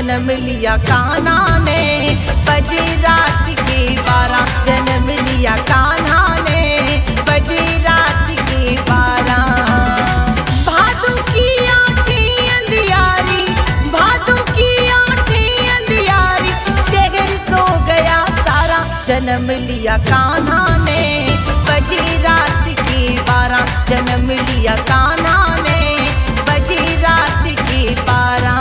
जन्म लिया कान्हा ने, बजे रात के 12। जन्म लिया कान्हा ने, बजे रात के 12। भादों की आँखें अंधियारी, भादों की आँखें अंधियारी, शहर सो गया सारा। जन्म लिया कान्हा ने, बजे रात के 12। जन्म लिया कान्हा ने, बजे रात के 12।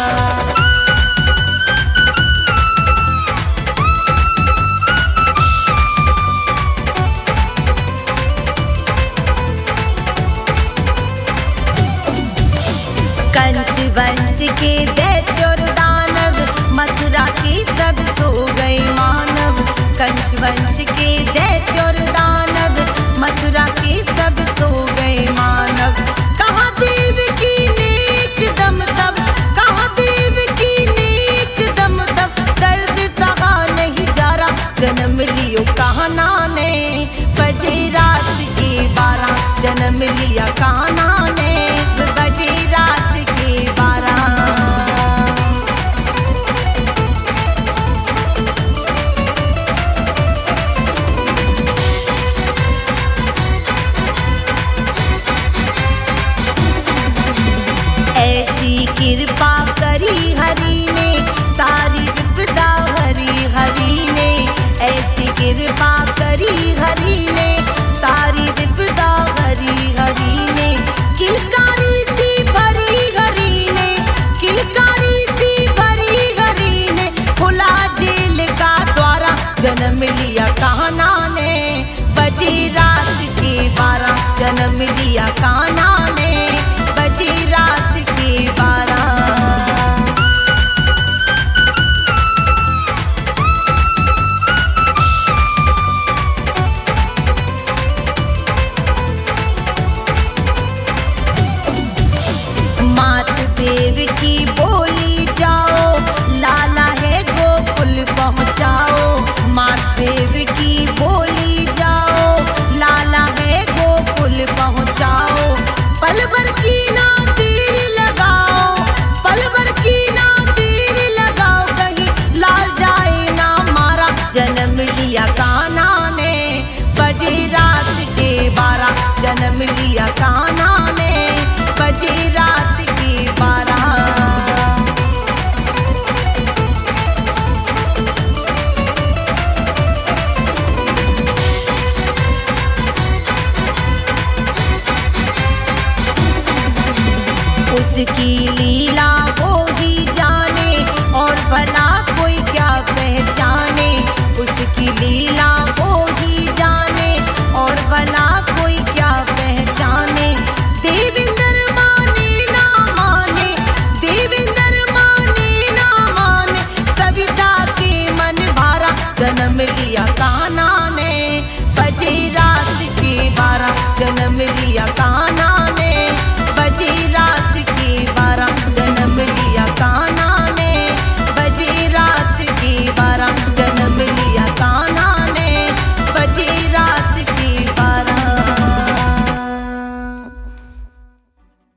कंस वंश के दैत्य और दानव, मथुरा के सब सो गए मानव। कंस वंश के दैत्य और दानव, मथुरा के सब सो गए मानव। कहाँ देव की नेक दम तब, कहाँ देव की नेक दम तब, दर्द सहा नहीं जा रहा। जन्म लियो कान्हा ने, बजे रात के 12। जन्म लिया कान्हा ने, बजे रात के 12। ऐसी कृपा करी हरि ने, सारी विपदा हरी हरि ने। ऐसी कृपा करी हरि ने, सारी विपदा हरी हरि ने। किलकारी सी भरी हरि ने, किलकारी सी भरी हरि ने, खुला जेल का द्वारा। जन्म लिया कान्हा ने, बजे रात के 12। जन्म लिया कान्हा